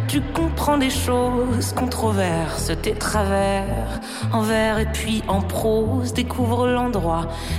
tu comprends des choses, controverses tes travers, en vers et puis en prose, découvre l'endroit